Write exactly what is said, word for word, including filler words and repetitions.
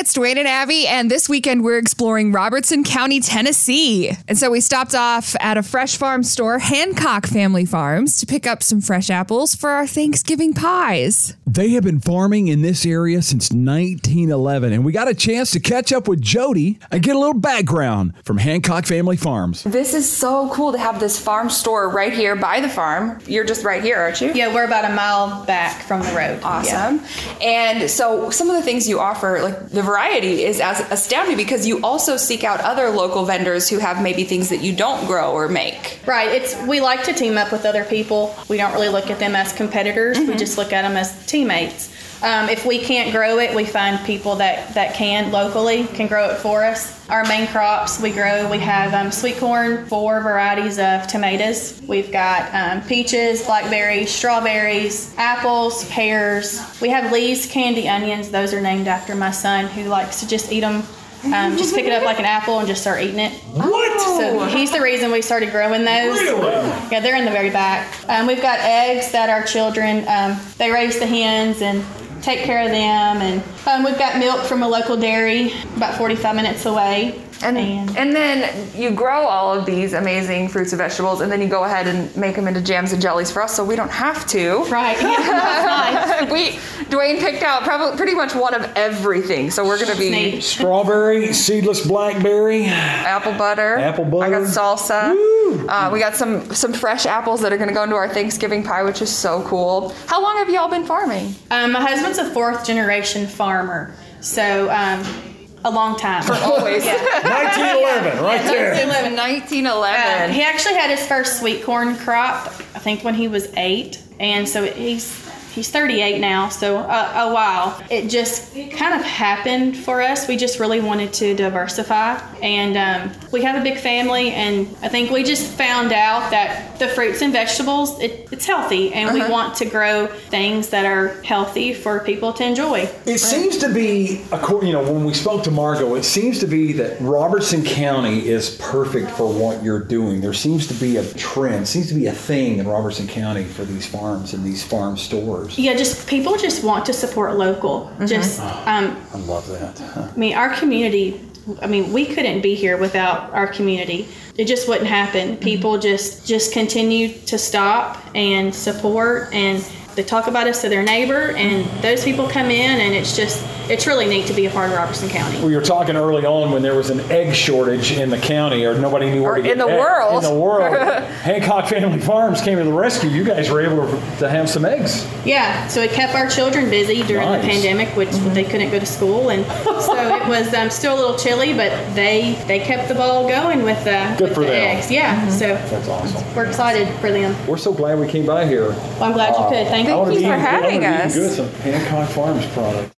it's Dwayne and Abby, and this weekend we're exploring Robertson County, Tennessee. And so we stopped off at a fresh farm store, Hancock Family Farms, to pick up some fresh apples for our Thanksgiving pies. They have been farming in this area since nineteen eleven, and we got a chance to catch up with Jody and get a little background from Hancock Family Farms. This is so cool to have this farm store right here by the farm. You're just right here, aren't you? Yeah, we're about a mile back from the road. Awesome. Yeah. And so some of the things you offer, like the variety is as astounding because you also seek out other local vendors who have maybe things that you don't grow or make. Right. It's we like to team up with other people. We don't really look at them as competitors. Mm-hmm. We just look at them as teammates. Um, if we can't grow it, we find people that, that can locally, can grow it for us. Our main crops we grow, we have um, sweet corn, four varieties of tomatoes. We've got um, peaches, blackberries, strawberries, apples, pears. We have Lee's candy onions. Those are named after my son who likes to just eat them. Um, just pick it up like an apple and just start eating it. What? So he's the reason we started growing those. Really? Yeah, they're in the very back. Um, we've got eggs that our children, um, they raise the hens and take care of them. And um, we've got milk from a local dairy about forty-five minutes away. And, and and then you grow all of these amazing fruits and vegetables, and then you go ahead and make them into jams and jellies for us, so we don't have to. Right. Yeah, nice. we Dwayne picked out probably pretty much one of everything, so we're gonna be strawberry, seedless blackberry, apple butter. Apple butter. I got salsa. Uh, we got some some fresh apples that are gonna go into our Thanksgiving pie, which is so cool. How long have y'all been farming? Um, my husband's a fourth generation farmer, so. Um, A long time. For always. Yeah. nineteen eleven, right there. nineteen eleven. Uh, he actually had his first sweet corn crop, I think, when he was eight. And so he's he's thirty-eight now, so uh, a while. It just kind of happened for us. We just really wanted to diversify. And um, we have a big family, and I think we just found out that the fruits and vegetables, it, it's healthy, and uh-huh. we want to grow things that are healthy for people to enjoy. It right. seems to be, you know, when we spoke to Margot, it seems to be that Robertson County is perfect for what you're doing. There seems to be a trend, seems to be a thing in Robertson County for these farms and these farm stores. Yeah, just people just want to support local. Mm-hmm. Just, um, I love that. Huh. I mean, our community, I mean, we couldn't be here without our community. It just wouldn't happen. People mm-hmm. just just continue to stop and support, and they talk about us to their neighbor, and those people come in, and it's just, it's really neat to be a part of Robertson County. We were talking early on when there was an egg shortage in the county, or nobody knew where or to get in the egg. world. In the world. Hancock Family Farms came to the rescue. You guys were able to, to have some eggs. Yeah, so it kept our children busy during nice. the pandemic, which mm-hmm. they couldn't go to school, and so it was um, still a little chilly, but they they kept the ball going with, uh, Good with for the them. eggs. Yeah, mm-hmm. so that's awesome. We're excited for them. We're so glad we came by here. Well, I'm glad uh, you could. Thank, Thank you for eating, having I us. Good, some Hancock Farms product.